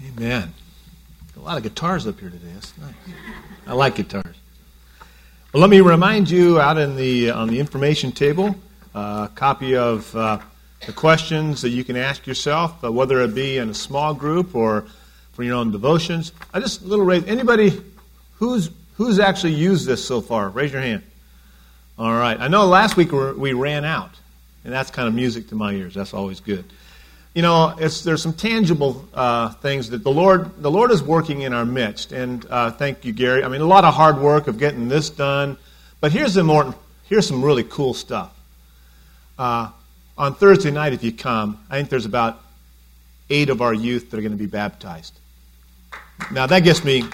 Amen. A lot of guitars up here today. That's nice. I like guitars. Well, let me remind you out on the information table, a copy of the questions that you can ask yourself, whether it be in a small group or for your own devotions. Anybody who's actually used this so far? Raise your hand. All right. I know last week we ran out, and that's kind of music to my ears. That's always good. You know, there's some tangible things that the Lord is working in our midst. And thank you, Gary. I mean, a lot of hard work of getting this done. But here's some really cool stuff. On Thursday night, if you come, I think there's about 8 of our youth that are going to be baptized. Now that gets me,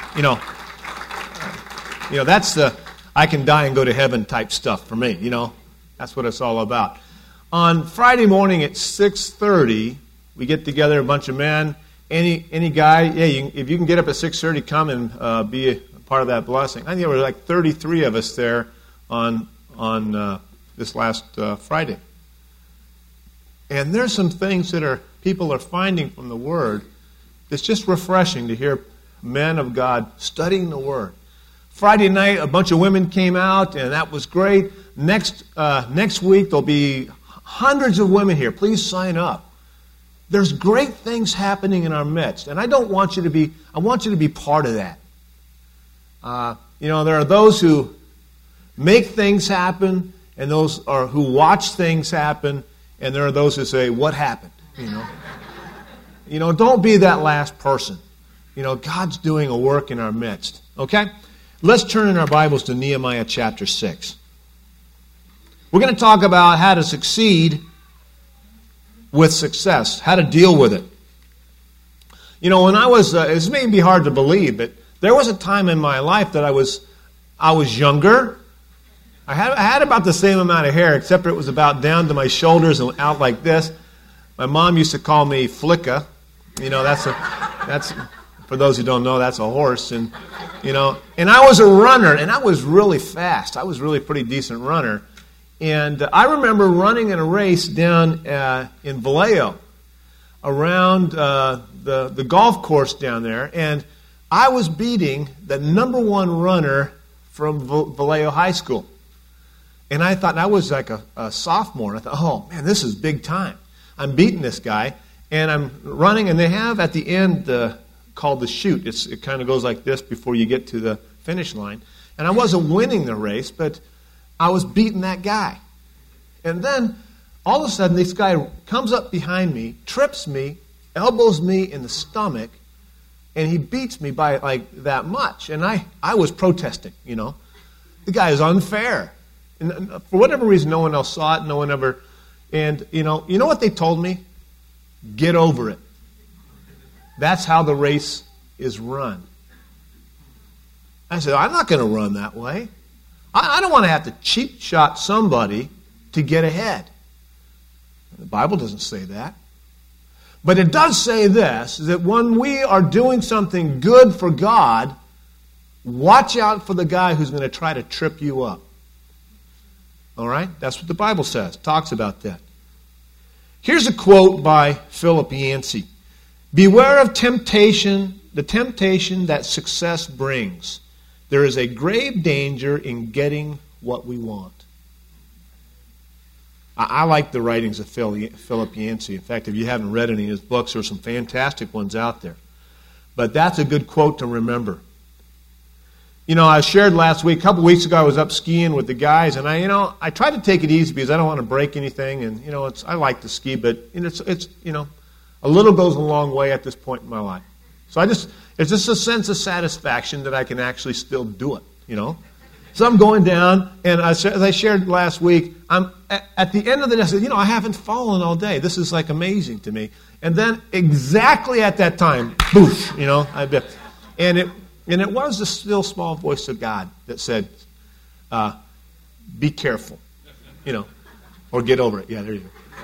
that's the I can die and go to heaven type stuff for me. That's what it's all about. On Friday morning at 6:30. We get together, a bunch of men. Any guy, if you can get up at 6:30, come and be a part of that blessing. I think there were like 33 of us there on this last Friday. And there's some things that people are finding from the Word. It's just refreshing to hear men of God studying the Word. Friday night, a bunch of women came out, and that was great. Next week, there'll be hundreds of women here. Please sign up. There's great things happening in our midst, and I want you to be part of that. There are those who make things happen, and those who watch things happen, and there are those who say, "What happened?" Don't be that last person. God's doing a work in our midst. Okay? Let's turn in our Bibles to Nehemiah chapter 6. We're going to talk about how to succeed with success, how to deal with it. When I was, this may be hard to believe, but there was a time in my life that I was younger. I had about the same amount of hair, except it was about down to my shoulders and out like this. My mom used to call me Flicka. That's for those who don't know, that's a horse. And I was a runner, and I was really fast. I was really a pretty decent runner. And I remember running in a race down in Vallejo around the golf course down there, and I was beating the number 1 runner from Vallejo High School. And I thought, I was like a sophomore, and I thought, oh man, this is big time. I'm beating this guy, and I'm running, and they have at the end called the chute. It kind of goes like this before you get to the finish line. And I wasn't winning the race, but I was beating that guy. And then, all of a sudden, this guy comes up behind me, trips me, elbows me in the stomach, and he beats me by like that much. And I was protesting, The guy is unfair. And for whatever reason, no one else saw it. No one ever... And, you know what they told me? Get over it. That's how the race is run. I said, I'm not going to run that way. I don't want to have to cheap shot somebody to get ahead. The Bible doesn't say that. But it does say this, that when we are doing something good for God, watch out for the guy who's going to try to trip you up. All right? That's what the Bible says. It talks about that. Here's a quote by Philip Yancey. Beware of temptation, the temptation that success brings. There is a grave danger in getting what we want. I like the writings of Philip Yancey. In fact, if you haven't read any of his books, there are some fantastic ones out there. But that's a good quote to remember. I shared last week, a couple weeks ago, I was up skiing with the guys, and I try to take it easy because I don't want to break anything, and I like to ski, but it's a little goes a long way at this point in my life. So it's just a sense of satisfaction that I can actually still do it, So I'm going down, and as I shared last week, I'm at the end of the day, I said, I haven't fallen all day. This is like amazing to me. And then exactly at that time, boosh, and it was the still small voice of God that said, be careful, or get over it. Yeah, there you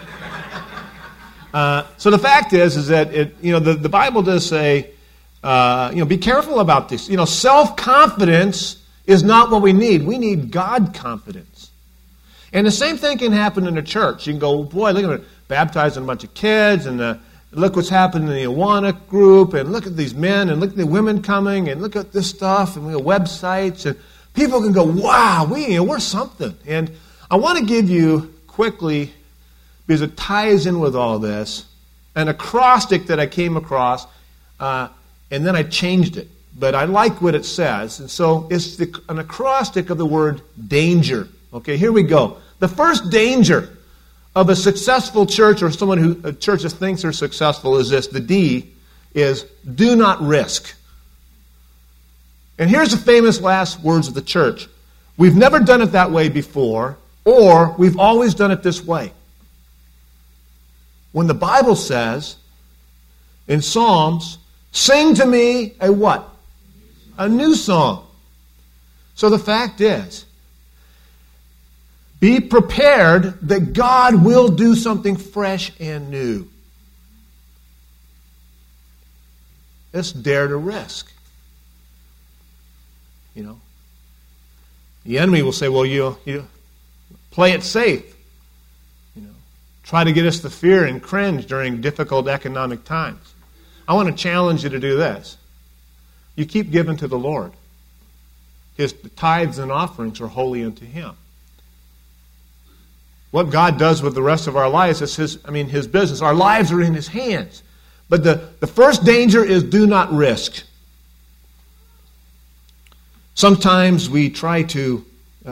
go. So the fact is that the Bible does say, be careful about this. Self-confidence is not what we need. We need God confidence. And the same thing can happen in the church. You can go, boy, look at it, baptizing a bunch of kids, and look what's happening in the Awana group, and look at these men, and look at the women coming, and look at this stuff, and we have websites, and people can go, wow, we're something. And I want to give you quickly, because it ties in with all this, an acrostic that I came across, and then I changed it. But I like what it says. And so it's an acrostic of the word danger. Okay, here we go. The first danger of a successful church, or a church that thinks they're successful, is this. The D is do not risk. And here's the famous last words of the church. We've never done it that way before, or we've always done it this way. When the Bible says in Psalms, sing to me a what? A new song. So the fact is, be prepared that God will do something fresh and new. Let's dare to risk. You know, the enemy will say, well, you play it safe. You know, try to get us to fear and cringe during difficult economic times. I want to challenge you to do this. You keep giving to the Lord. His tithes and offerings are holy unto Him. What God does with the rest of our lives is His business. Our lives are in His hands. But the first danger is do not risk. Sometimes we try to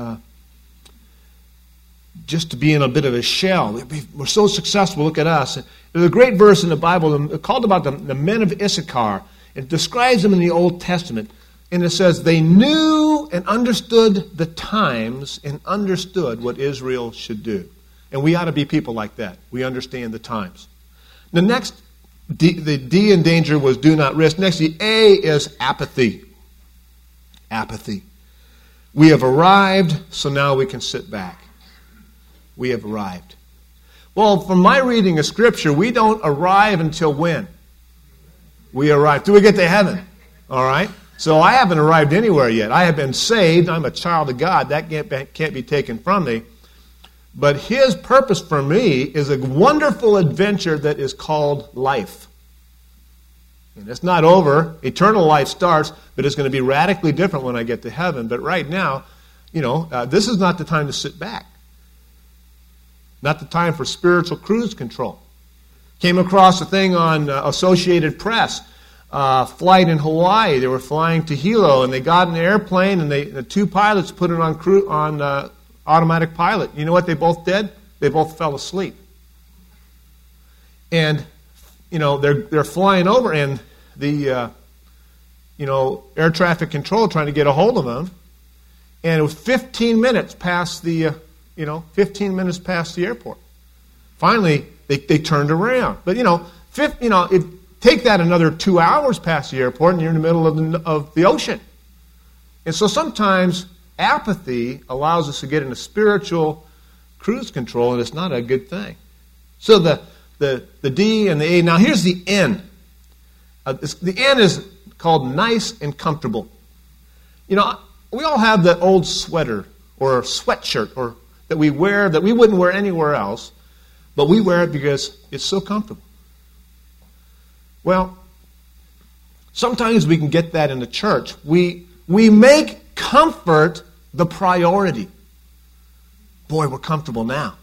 just to be in a bit of a shell. We're so successful, look at us. There's a great verse in the Bible called about the men of Issachar. It describes them in the Old Testament. And it says, they knew and understood the times and understood what Israel should do. And we ought to be people like that. We understand the times. The next, the D in danger was do not risk. Next, the A is apathy. Apathy. We have arrived, so now we can sit back. We have arrived. Well, from my reading of Scripture, we don't arrive until when? We arrive. Do we get to heaven? All right? So I haven't arrived anywhere yet. I have been saved. I'm a child of God. That can't be taken from me. But His purpose for me is a wonderful adventure that is called life. And it's not over. Eternal life starts, but it's going to be radically different when I get to heaven. But right now, this is not the time to sit back. Not the time for spiritual cruise control. Came across a thing on Associated Press, flight in Hawaii. They were flying to Hilo, and they got in the airplane, and the two pilots put it on automatic pilot. You know what they both did? They both fell asleep. And they're flying over, and the air traffic control trying to get a hold of them, and it was 15 minutes past the 15 minutes past the airport. Finally, they turned around. But take that another 2 hours past the airport, and you're in the middle of the ocean. And so sometimes apathy allows us to get into spiritual cruise control, and it's not a good thing. So the D and the A. Now here's the N. The N is called nice and comfortable. We all have that old sweater or sweatshirt or that we wear that we wouldn't wear anywhere else, but we wear it because it's so comfortable. Well, sometimes we can get that in the church. We make comfort the priority. Boy, we're comfortable now.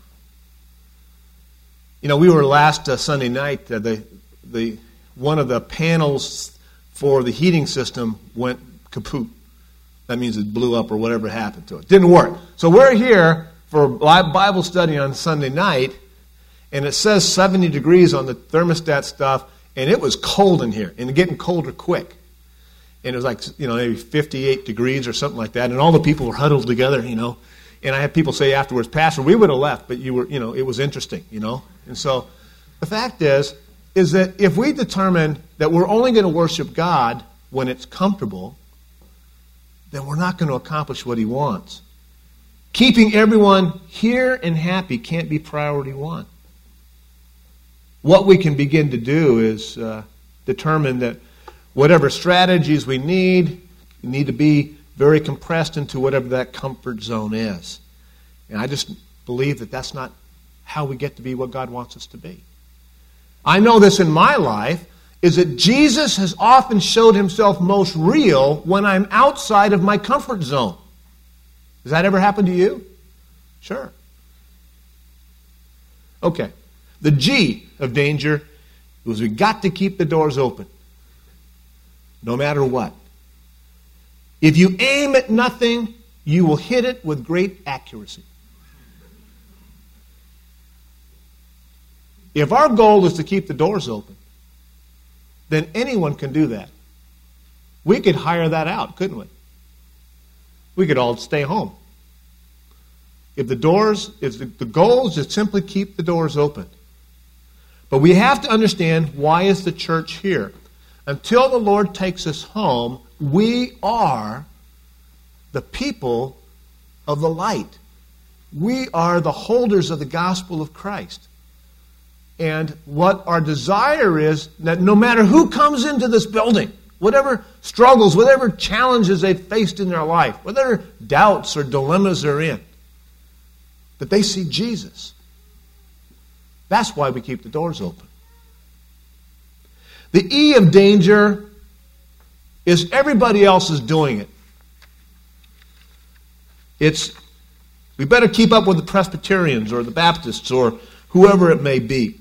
We were last Sunday night. One of the panels for the heating system went kaput. That means it blew up or whatever happened to it. Didn't work. So we're here for Bible study on Sunday night, and it says 70 degrees on the thermostat stuff, and it was cold in here, and getting colder quick. And it was like, maybe 58 degrees or something like that, and all the people were huddled together, And I had people say afterwards, Pastor, we would have left, but you were, it was interesting, And so the fact is that if we determine that we're only going to worship God when it's comfortable, then we're not going to accomplish what He wants. Keeping everyone here and happy can't be priority one. What we can begin to do is determine that whatever strategies we need to be very compressed into whatever that comfort zone is. And I just believe that that's not how we get to be what God wants us to be. I know this in my life, is that Jesus has often showed himself most real when I'm outside of my comfort zone. Has that ever happened to you? Sure. Okay. The G of danger was we got to keep the doors open, no matter what. If you aim at nothing, you will hit it with great accuracy. If our goal is to keep the doors open, then anyone can do that. We could hire that out, couldn't we? We could all stay home. If the goal is to simply keep the doors open. But we have to understand, why is the church here? Until the Lord takes us home, we are the people of the light. We are the holders of the gospel of Christ. And what our desire is, that no matter who comes into this building, whatever struggles, whatever challenges they've faced in their life, whatever doubts or dilemmas they're in, that they see Jesus. That's why we keep the doors open. The E of danger is everybody else is doing it. We better keep up with the Presbyterians or the Baptists or whoever it may be.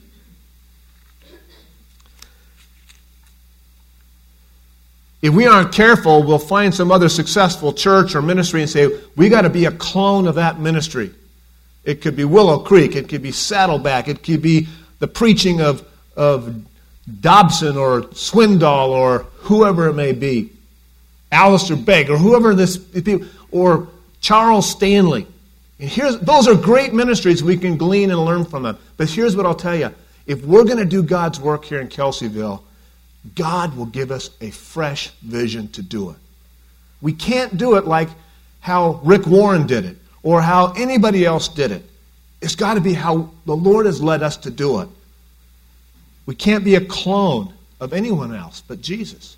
If we aren't careful, we'll find some other successful church or ministry and say, we got to be a clone of that ministry. It could be Willow Creek. It could be Saddleback. It could be the preaching of Dobson or Swindoll or whoever it may be. Alistair Begg or whoever this people, or Charles Stanley. And those are great ministries. We can glean and learn from them. But here's what I'll tell you. If we're going to do God's work here in Kelseyville, God will give us a fresh vision to do it. We can't do it like how Rick Warren did it or how anybody else did it. It's got to be how the Lord has led us to do it. We can't be a clone of anyone else but Jesus.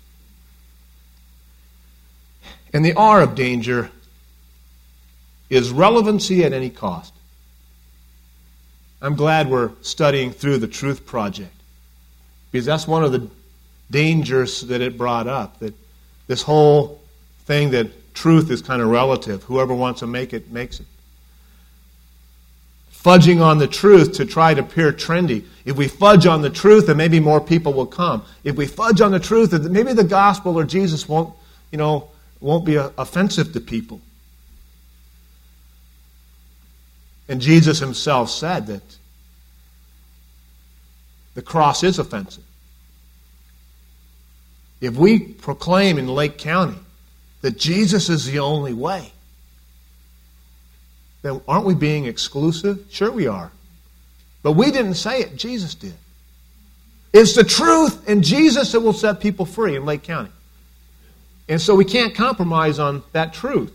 And the R of danger is relevancy at any cost. I'm glad we're studying through the Truth Project, because that's one of the dangers that it brought up, that this whole thing that truth is kind of relative. Whoever wants to make it, makes it. Fudging on the truth to try to appear trendy. If we fudge on the truth, then maybe more people will come. If we fudge on the truth, then maybe the gospel or Jesus won't be offensive to people. And Jesus himself said that the cross is offensive. If we proclaim in Lake County that Jesus is the only way, then aren't we being exclusive? Sure we are. But we didn't say it. Jesus did. It's the truth and Jesus that will set people free in Lake County. And so we can't compromise on that truth.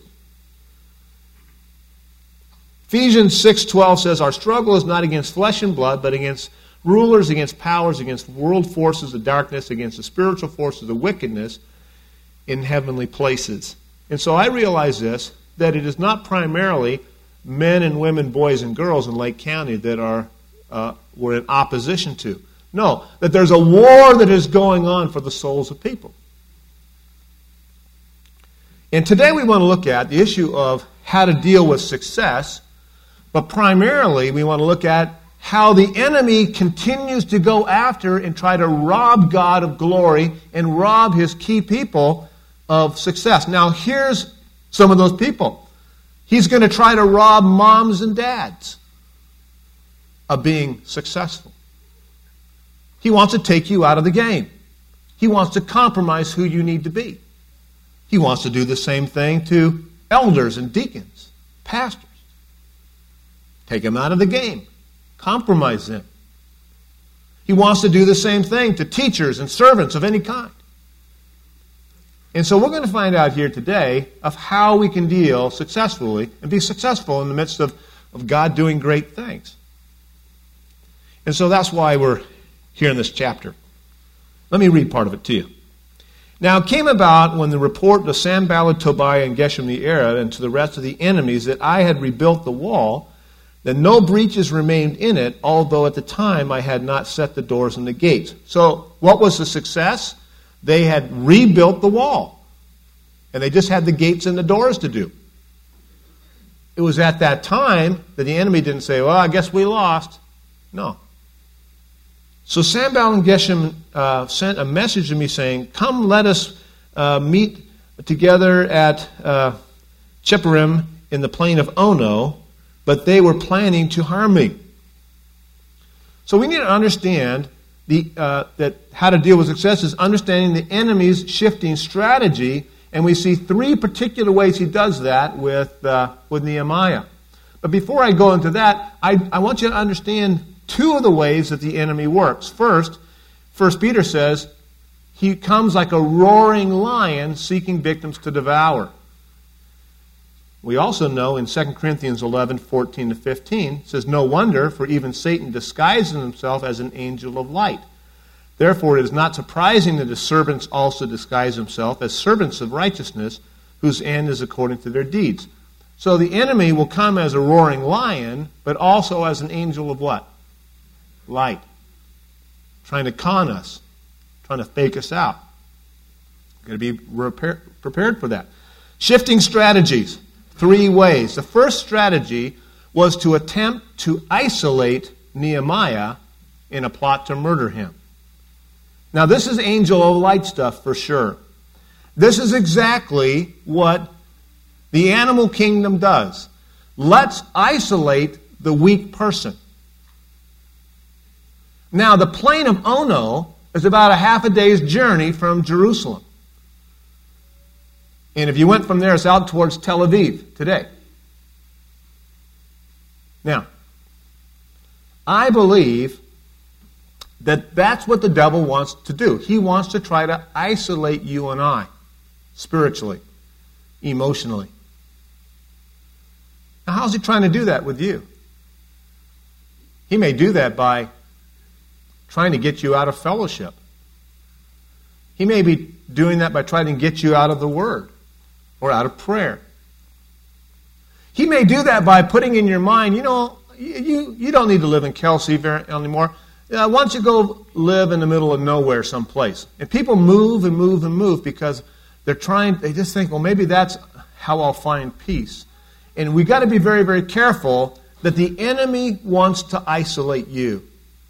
Ephesians 6:12 says, our struggle is not against flesh and blood, but against rulers, against powers, against world forces of darkness, against the spiritual forces of wickedness in heavenly places. And so I realize this, that it is not primarily men and women, boys and girls in Lake County that we're in opposition to. No, that there's a war that is going on for the souls of people. And today we want to look at the issue of how to deal with success, but primarily we want to look at how the enemy continues to go after and try to rob God of glory and rob his key people of success. Now here's some of those people. He's going to try to rob moms and dads of being successful. He wants to take you out of the game. He wants to compromise who you need to be. He wants to do the same thing to elders and deacons, pastors. Take them out of the game. Compromise them. He wants to do the same thing to teachers and servants of any kind. And so we're going to find out here today of how we can deal successfully and be successful in the midst of God doing great things. And so that's why we're here in this chapter. Let me read part of it to you. Now it came about when the report to Sanballat, Tobiah, and Geshem the Arab, and to the rest of the enemies that I had rebuilt the wall, that no breaches remained in it, although at the time I had not set the doors and the gates. So what was the success? They had rebuilt the wall, and they just had the gates and the doors to do. It was at that time that the enemy didn't say, well, I guess we lost. No. So Sanballat and Geshem sent a message to me saying, come, let us meet together at Chephirim in the plain of Ono, but they were planning to harm me. So we need to understand that how to deal with success is understanding the enemy's shifting strategy, and we see three particular ways he does that with Nehemiah. But before I go into that, I want you to understand two of the ways that the enemy works. First, 1 Peter says, he comes like a roaring lion seeking victims to devour. We also know in 2 Corinthians 11, 14 to 15, it says, no wonder, for even Satan disguises himself as an angel of light. Therefore it is not surprising that his servants also disguise themselves as servants of righteousness, whose end is according to their deeds. So the enemy will come as a roaring lion, but also as an angel of what? Light. Trying to con us. Trying to fake us out. Got to be prepared for that. Shifting strategies. Three ways. The first strategy was to attempt to isolate Nehemiah in a plot to murder him. Now this is angel of light stuff for sure. This is exactly what the animal kingdom does. Let's isolate the weak person. Now the plain of Ono is about a half a day's journey from Jerusalem. And if you went from there, it's out towards Tel Aviv today. Now, I believe that that's what the devil wants to do. He wants to try to isolate you and I, spiritually, emotionally. Now, how's he trying to do that with you? He may do that by trying to get you out of fellowship. He may be doing that by trying to get you out of the Word or out of prayer. He may do that by putting in your mind, you don't need to live in Kelsey anymore. Why don't you go live in the middle of nowhere someplace? And people move and move and move because they just think, well, maybe that's how I'll find peace. And we've got to be very, very careful that the enemy wants to isolate you.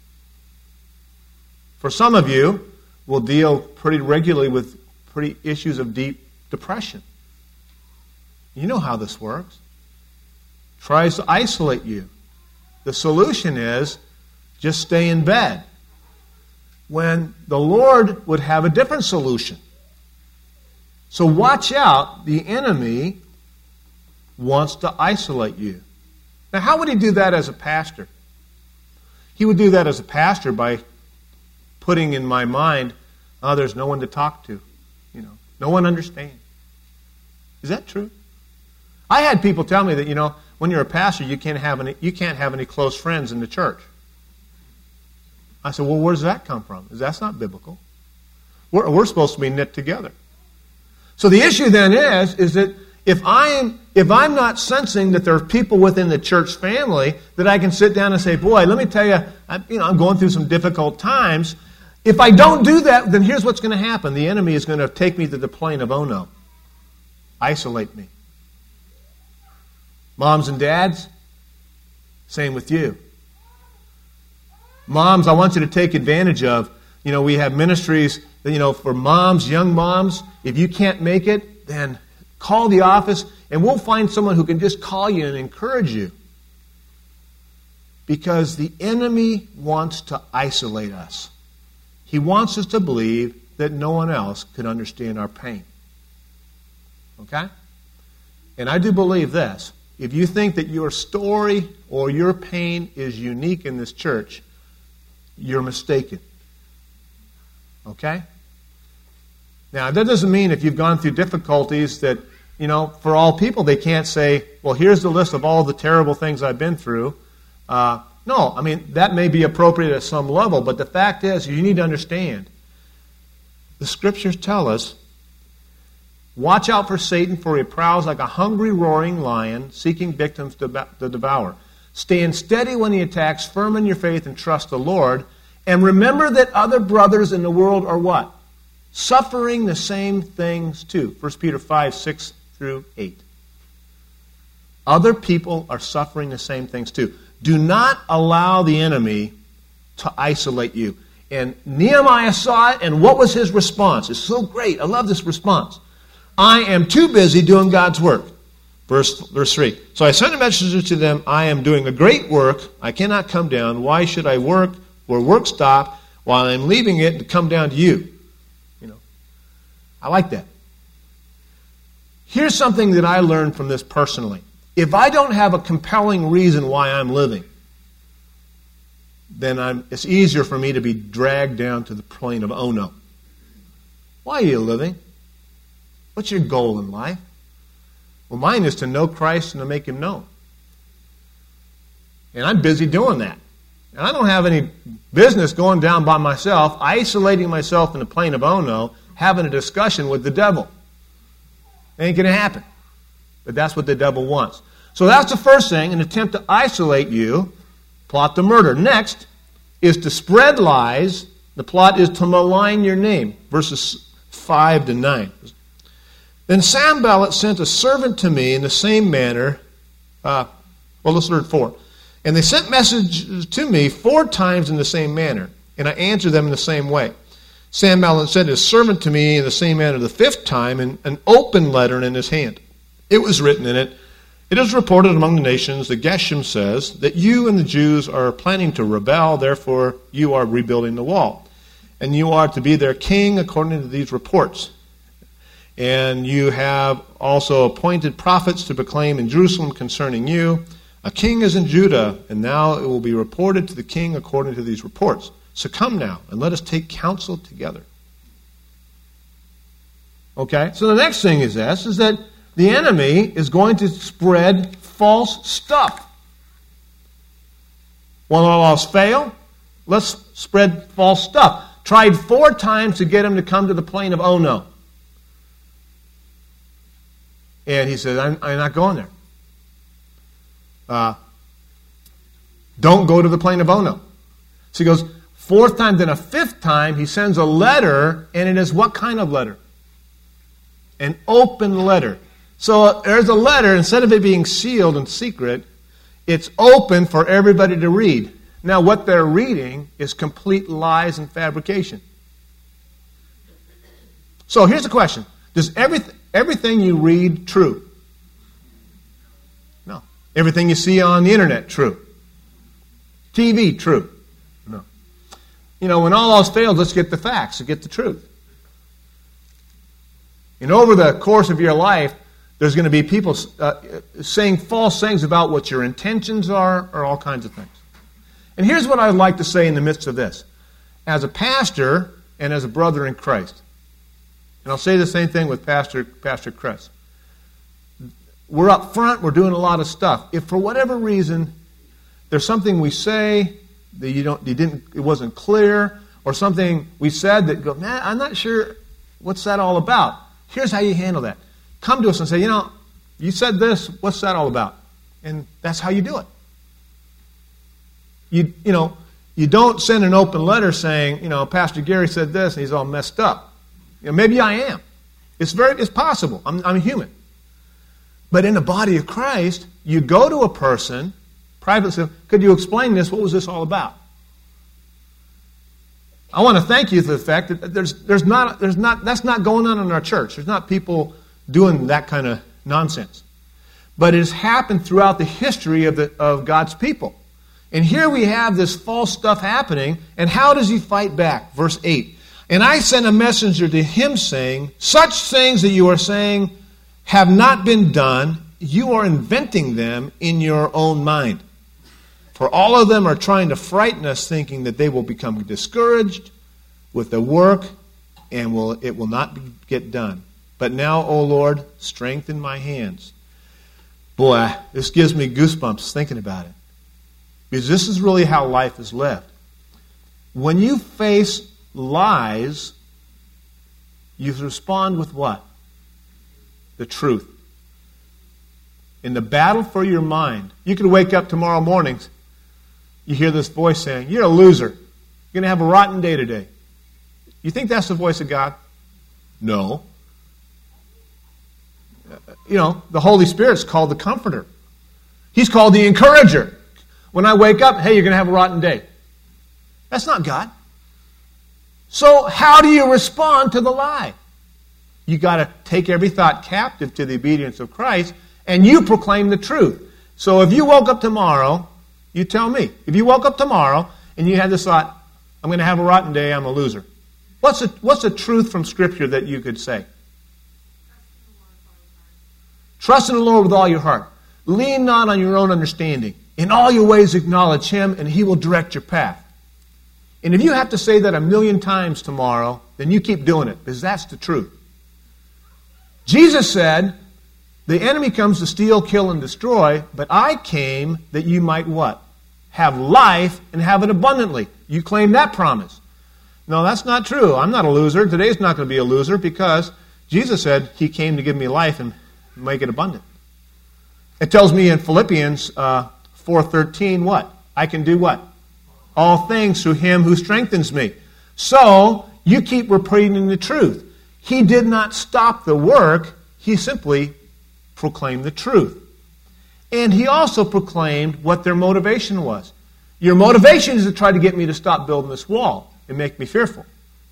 For some of you, we'll deal pretty regularly with pretty issues of deep depression. You know how this works. Tries to isolate you. The solution is just stay in bed. When the Lord would have a different solution. So watch out. The enemy wants to isolate you. Now, how would he do that as a pastor? He would do that as a pastor by putting in my mind, there's no one to talk to. No one understands. Is that true? I had people tell me that, when you're a pastor, you can't have any close friends in the church. I said, well, where does that come from? That's not biblical. We're supposed to be knit together. So the issue then is that if I'm not sensing that there are people within the church family that I can sit down and say, boy, let me tell you, I'm going through some difficult times. If I don't do that, then here's what's going to happen. The enemy is going to take me to the plain of Ono. Isolate me. Moms and dads, same with you. Moms, I want you to take advantage of, we have ministries, for moms, young moms. If you can't make it, then call the office and we'll find someone who can just call you and encourage you. Because the enemy wants to isolate us. He wants us to believe that no one else could understand our pain. Okay? And I do believe this. If you think that your story or your pain is unique in this church, you're mistaken. Okay? Now, that doesn't mean if you've gone through difficulties that, for all people, they can't say, well, here's the list of all the terrible things I've been through. No, that may be appropriate at some level, but the fact is, you need to understand, the Scriptures tell us, watch out for Satan, for he prowls like a hungry, roaring lion, seeking victims to devour. Stand steady when he attacks, firm in your faith, and trust the Lord. And remember that other brothers in the world are what? Suffering the same things too. 1 Peter 5, 6 through 8. Other people are suffering the same things too. Do not allow the enemy to isolate you. And Nehemiah saw it, and what was his response? It's so great. I love this response. I am too busy doing God's work. Verse 3. So I sent a messenger to them, I am doing a great work. I cannot come down. Why should I work where work stop while I'm leaving it to come down to you? I like that. Here's something that I learned from this personally. If I don't have a compelling reason why I'm living, then it's easier for me to be dragged down to the plane of oh no. Why are you living? What's your goal in life? Well, mine is to know Christ and to make Him known. And I'm busy doing that. And I don't have any business going down by myself, isolating myself in the plane of oh no, having a discussion with the devil. It ain't going to happen. But that's what the devil wants. So that's the first thing, an attempt to isolate you, plot to murder. Next is to spread lies. The plot is to malign your name. Verses 5 to 9. Then Sanballat sent a servant to me in the same manner. Let's learn 4. And they sent messages to me 4 times in the same manner, and I answered them in the same way. Sanballat sent his servant to me in the same manner the 5th time, and an open letter in his hand. It was written in it, it is reported among the nations that Geshem says that you and the Jews are planning to rebel, therefore you are rebuilding the wall. And you are to be their king according to these reports. And you have also appointed prophets to proclaim in Jerusalem concerning you. A king is in Judah, and now it will be reported to the king according to these reports. So come now, and let us take counsel together. Okay, so the next thing is this, is that the enemy is going to spread false stuff. Want all else fail? Let's spread false stuff. Tried 4 times to get him to come to the plane of oh no. And he says, I'm not going there. Don't go to the plane of oh no. So he goes, 4th time, then a 5th time, he sends a letter, and it is what kind of letter? An open letter. So there's a letter, instead of it being sealed and secret, it's open for everybody to read. Now what they're reading is complete lies and fabrication. So here's the question. Does everything you read true? No. Everything you see on the internet, true. TV, true. When all else fails, let's get the facts, let's get the truth. And over the course of your life, there's going to be people saying false things about what your intentions are, or all kinds of things. And here's what I'd like to say in the midst of this. As a pastor and as a brother in Christ, and I'll say the same thing with Pastor Chris. We're up front, we're doing a lot of stuff. If for whatever reason there's something we say that it wasn't clear, or something we said that go, man, I'm not sure what's that all about. Here's how you handle that. Come to us and say, you said this, what's that all about? And that's how you do it. You don't send an open letter saying, Pastor Gary said this and he's all messed up. Maybe I am. It's possible. I'm human. But in the body of Christ, you go to a person privately, say, could you explain this? What was this all about? I want to thank you for the fact that that's not going on in our church. There's not people doing that kind of nonsense. But it has happened throughout the history of God's people. And here we have this false stuff happening, and how does he fight back? Verse 8. And I sent a messenger to him saying, such things that you are saying have not been done, you are inventing them in your own mind. For all of them are trying to frighten us, thinking that they will become discouraged with the work and it will not get done. But now, O Lord, strengthen my hands. Boy, this gives me goosebumps thinking about it. Because this is really how life is lived. When you face lies, you respond with what? The truth. in the battle for your mind. You could wake up tomorrow morning, you hear this voice saying, you're a loser. You're going to have a rotten day today. You think that's the voice of God? No. The Holy Spirit's called the Comforter. He's called the Encourager. When I wake up, hey, you're going to have a rotten day. That's not God. So how do you respond to the lie? You got to take every thought captive to the obedience of Christ, and you proclaim the truth. So if you woke up tomorrow, you tell me. If you woke up tomorrow and you had this thought, I'm going to have a rotten day, I'm a loser. What's the truth from Scripture that you could say? Trust in the Lord with all your heart. Lean not on your own understanding. In all your ways acknowledge Him, and He will direct your path. And if you have to say that 1,000,000 times tomorrow, then you keep doing it, because that's the truth. Jesus said, the enemy comes to steal, kill, and destroy, but I came that you might what? Have life and have it abundantly. You claim that promise. No, that's not true. I'm not a loser. Today's not going to be a loser because Jesus said He came to give me life and make it abundant. It tells me in Philippians 4:13 what? I can do what? All things through Him who strengthens me. So, you keep repeating the truth. He did not stop the work. He simply proclaimed the truth. And He also proclaimed what their motivation was. Your motivation is to try to get me to stop building this wall and make me fearful.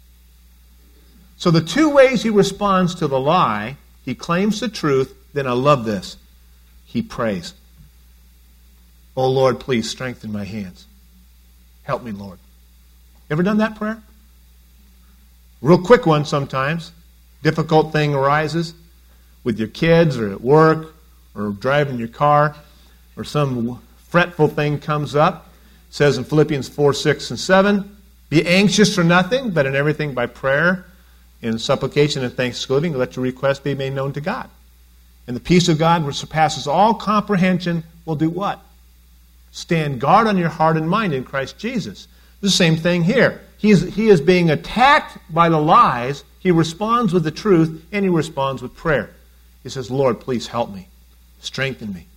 So the two ways He responds to the lie, He claims the truth, then I love this. He prays. Oh Lord, please strengthen my hands. Help me, Lord. Ever done that prayer? Real quick one sometimes. Difficult thing arises with your kids or at work or driving your car or some fretful thing comes up. It says in Philippians 4:6 and 7, be anxious for nothing, but in everything by prayer, in supplication and thanksgiving, let your requests be made known to God. And the peace of God, which surpasses all comprehension, will do what? Stand guard on your heart and mind in Christ Jesus. The same thing here. He is being attacked by the lies. He responds with the truth, and he responds with prayer. He says, Lord, please help me. Strengthen me.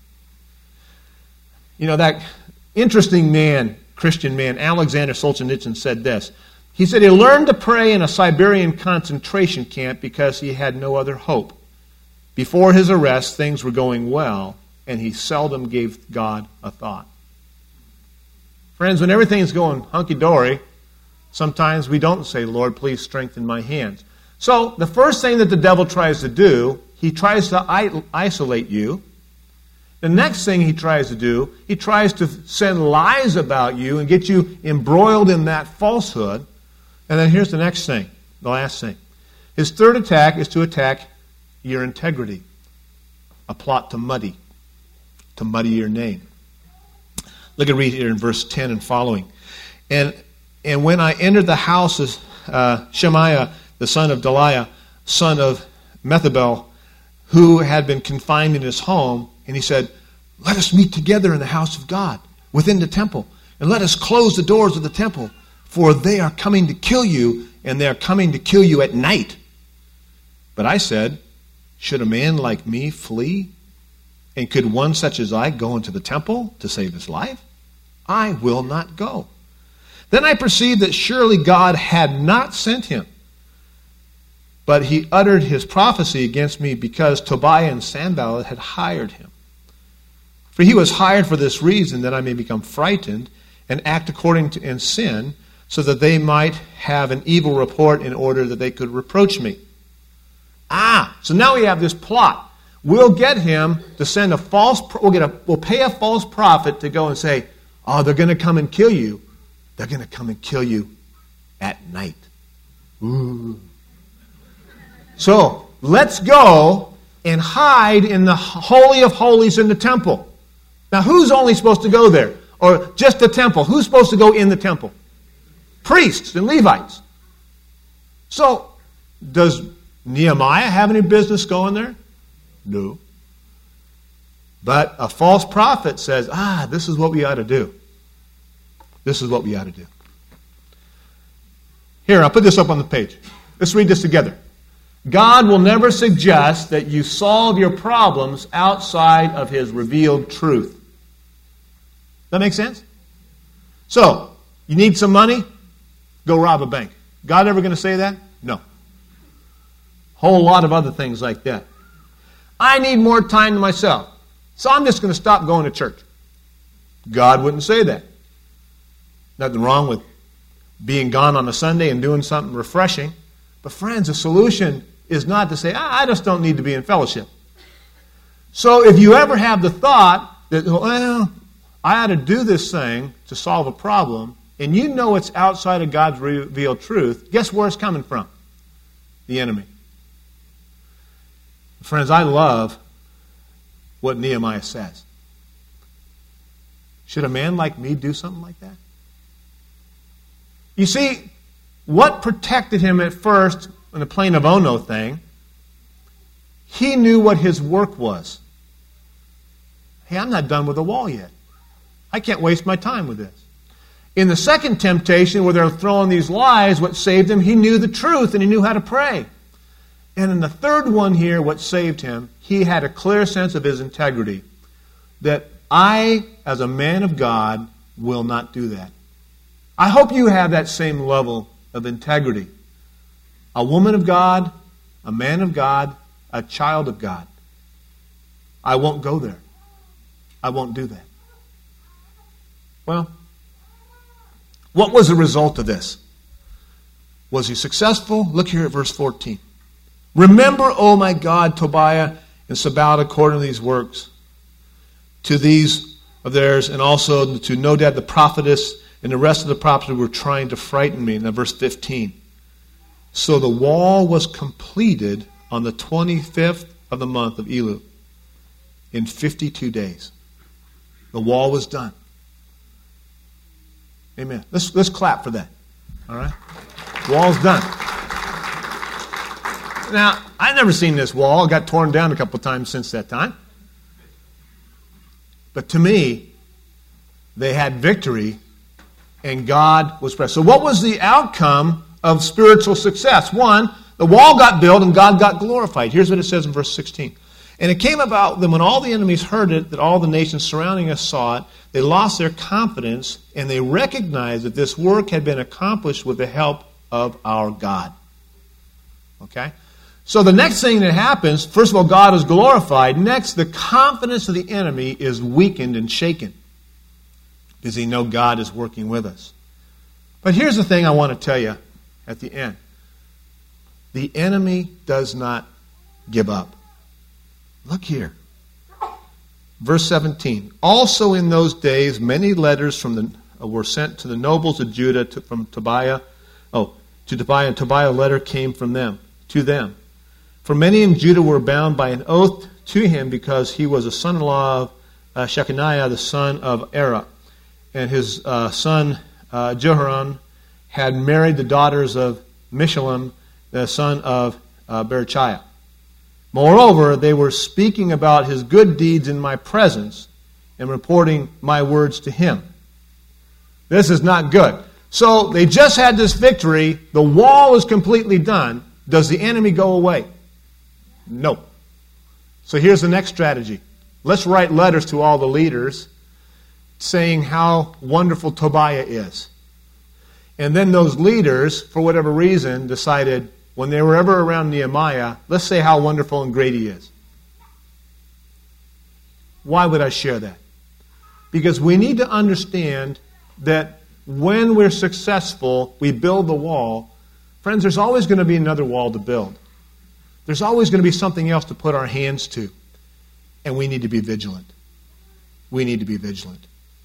That interesting man, Christian man, Alexander Solzhenitsyn said this. He said he learned to pray in a Siberian concentration camp because he had no other hope. Before his arrest, things were going well, and he seldom gave God a thought. Friends, when everything's going hunky-dory, sometimes we don't say, Lord, please strengthen my hands. So, the first thing that the devil tries to do, he tries to isolate you. The next thing he tries to do, he tries to send lies about you and get you embroiled in that falsehood. And then here's the next thing, the last thing. His third attack is to attack your integrity. A plot to muddy your name. Look at read here in verse 10 and following. And when I entered the house of Shemaiah, the son of Deliah, son of Methabel, who had been confined in his home, and he said, let us meet together in the house of God, within the temple, and let us close the doors of the temple, for they are coming to kill you, and they are coming to kill you at night. But I said, should a man like me flee? And could one such as I go into the temple to save his life? I will not go. Then I perceived that surely God had not sent him. But he uttered his prophecy against me because Tobiah and Sanballat had hired him. For he was hired for this reason, that I may become frightened and act according to in sin, so that they might have an evil report in order that they could reproach me. So now we have this plot. We'll get him to send we'll pay a false prophet to go and say, oh, they're going to come and kill you. They're going to come and kill you at night. Ooh. So, let's go and hide in the Holy of Holies in the temple. Now, who's only supposed to go there? Or just the temple? Who's supposed to go in the temple? Priests and Levites. So, does Nehemiah have any business going there? No. But a false prophet says, this is what we ought to do. This is what we ought to do. Here, I'll put this up on the page. Let's read this together. God will never suggest that you solve your problems outside of His revealed truth. That make sense? So, you need some money? Go rob a bank. God ever going to say that? No. Whole lot of other things like that. I need more time to myself, so I'm just going to stop going to church. God wouldn't say that. Nothing wrong with being gone on a Sunday and doing something refreshing. But friends, the solution is not to say, I just don't need to be in fellowship. So if you ever have the thought that, well, I ought to do this thing to solve a problem, and you know it's outside of God's revealed truth, guess where it's coming from? The enemy. Friends, I love what Nehemiah says. Should a man like me do something like that? You see, what protected him at first in the plain of Ono thing, he knew what his work was. Hey, I'm not done with the wall yet. I can't waste my time with this. In the second temptation, where they're throwing these lies, what saved him, he knew the truth and he knew how to pray. And in the third one here, what saved him, he had a clear sense of his integrity. That I, as a man of God, will not do that. I hope you have that same level of integrity. A woman of God, a man of God, a child of God. I won't go there. I won't do that. Well, what was the result of this? Was he successful? Look here at verse 14. Remember, O my God, Tobiah and Sanballat, according to these works, to these of theirs, and also to Nodat the prophetess and the rest of the prophets who were trying to frighten me. Now, verse 15. So the wall was completed on the 25th of the month of Elul in 52 days. The wall was done. Amen. Let's clap for that. All right? Wall's done. Now, I've never seen this wall. It got torn down a couple times since that time. But to me, they had victory and God was present. So what was the outcome of spiritual success? One, the wall got built and God got glorified. Here's what it says in verse 16. And it came about that when all the enemies heard it, that all the nations surrounding us saw it, they lost their confidence and they recognized that this work had been accomplished with the help of our God. Okay? So the next thing that happens, first of all, God is glorified. Next, the confidence of the enemy is weakened and shaken because they know God is working with us. But here's the thing I want to tell you at the end. The enemy does not give up. Look here. Verse 17. Also in those days, many letters were sent to the nobles of Judah from Tobiah. To Tobiah, and Tobiah a letter came from them, to them. For many in Judah were bound by an oath to him because he was a son-in-law of Shechaniah, the son of Era. And his son Jehoram had married the daughters of Meshullam, the son of Berechiah. Moreover, they were speaking about his good deeds in my presence and reporting my words to him. This is not good. So they just had this victory. The wall is completely done. Does the enemy go away? No. So here's the next strategy. Let's write letters to all the leaders saying how wonderful Tobiah is. And then those leaders, for whatever reason, decided when they were ever around Nehemiah, let's say how wonderful and great he is. Why would I share that? Because we need to understand that when we're successful, we build the wall. Friends, there's always going to be another wall to build. There's always going to be something else to put our hands to. And we need to be vigilant. We need to be vigilant.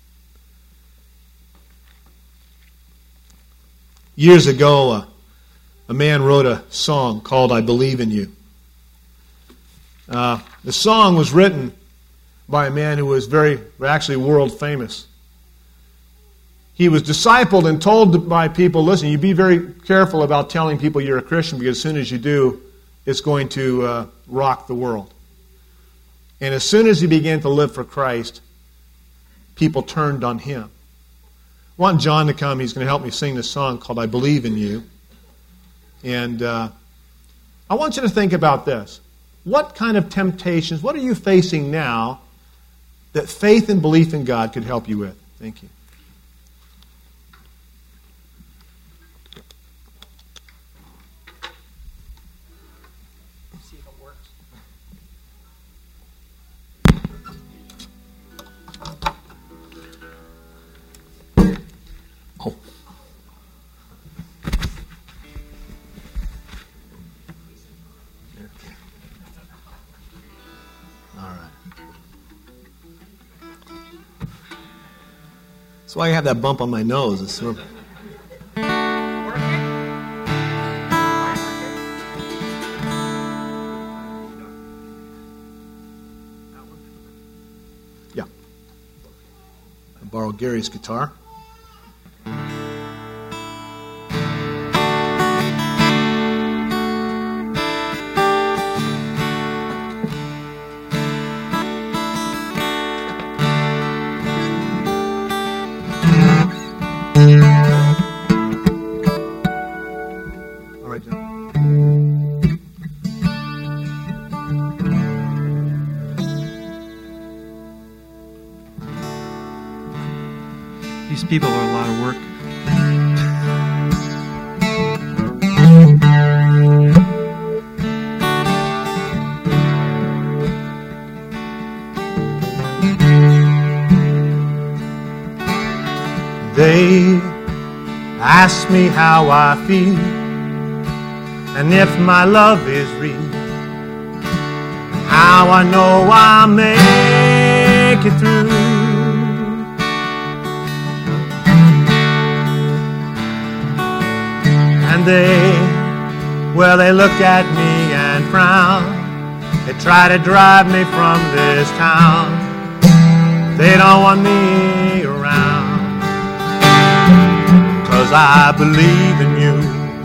Years ago, a man wrote a song called I Believe in You. The song was written by a man who was actually world famous. He was discipled and told by people, listen, you be very careful about telling people you're a Christian because as soon as you do, it's going to rock the world. And as soon as he began to live for Christ, people turned on him. I want John to come. He's going to help me sing this song called I Believe in You. And I want you to think about this. What kind of temptations, what are you facing now that faith and belief in God could help you with? Thank you. See if it works. Oh. All right. That's why I have that bump on my nose. It's sort of... Yeah. I borrowed Gary's guitar. All right, John. These people are a lot of work. They ask me how I feel and if my love is real, how I know I'll make it through. And they look at me and frown. They try to drive me from this town. They don't want me around. 'Cause I believe in you.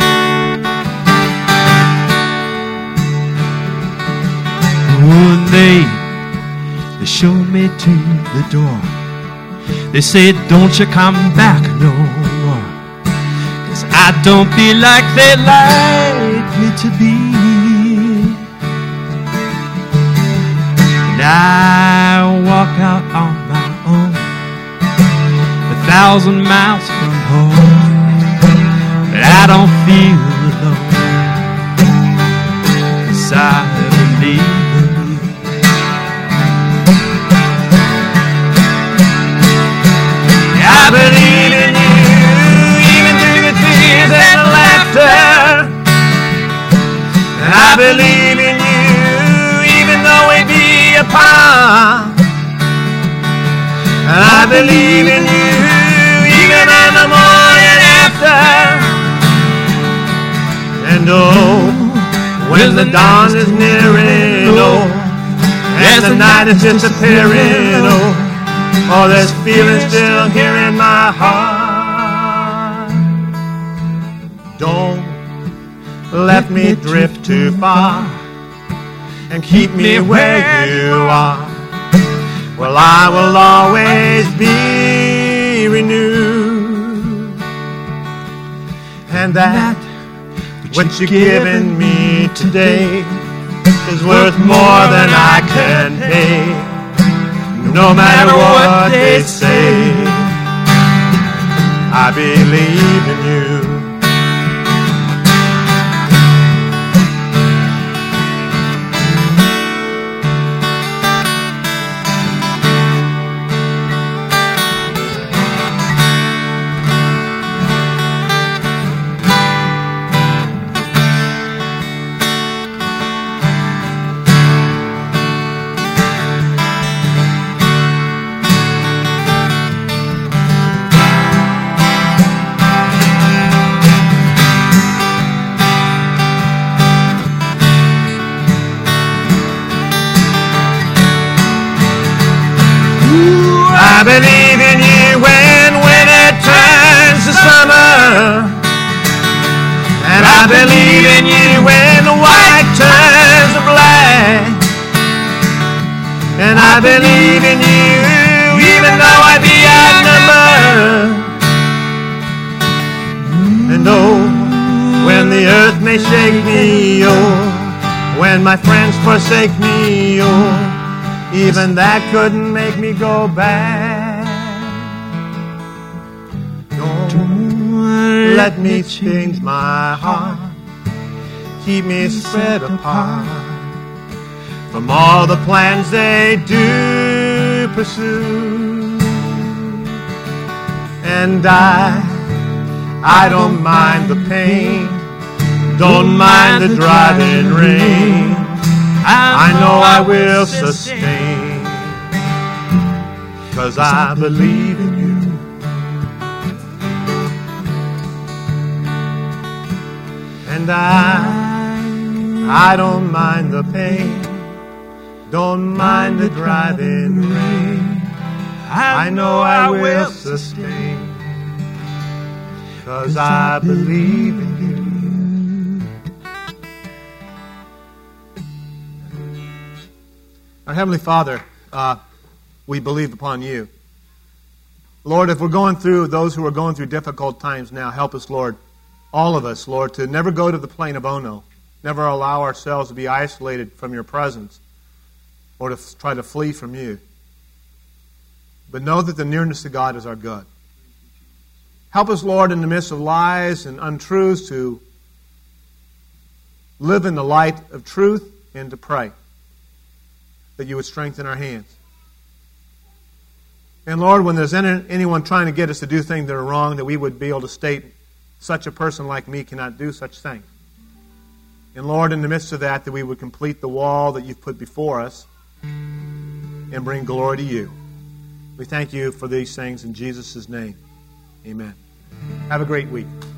One day, they showed me to the door. They said, don't you come back no more. 'Cause I don't feel like they'd like me to be. And I walk out on my own, 1,000 miles from home. But I don't feel alone, 'cause I believe in you. I believe in you, even through the tears and the laughter. And I believe in you, even though we be apart. And I believe in you, even in the morning after. And oh, when the dawn is nearing, oh, and the night is disappearing, oh, there's feeling still here in my heart. Don't let me drift too far and keep me where you are. Well, I will always be renewed. And that what you've given me today is worth more than I can pay. No matter what they say, I believe in you. I believe in you when winter turns to summer. And I believe in you when the white turns to black. And I believe in you even though I be outnumbered. And oh, when the earth may shake me, oh, When my friends forsake me, oh, even that couldn't make me go back. Don't let me change my heart. Keep me spread apart from all the plans they do pursue. And I don't mind the pain, don't mind the driving rain. I know I will sustain, 'cause I believe in you. And I don't mind the pain, don't mind the driving rain. I know I will sustain, 'cause I believe in you. Our Heavenly Father, we believe upon you. Lord, if we're going through, those who are going through difficult times now, help us, Lord, all of us, Lord, to never go to the plain of Ono, never allow ourselves to be isolated from your presence or to try to flee from you. But know that the nearness to God is our good. Help us, Lord, in the midst of lies and untruths to live in the light of truth and to pray that you would strengthen our hands. And Lord, when there's anyone trying to get us to do things that are wrong, that we would be able to state, such a person like me cannot do such things. And Lord, in the midst of that we would complete the wall that you've put before us and bring glory to you. We thank you for these things in Jesus' name. Amen. Have a great week.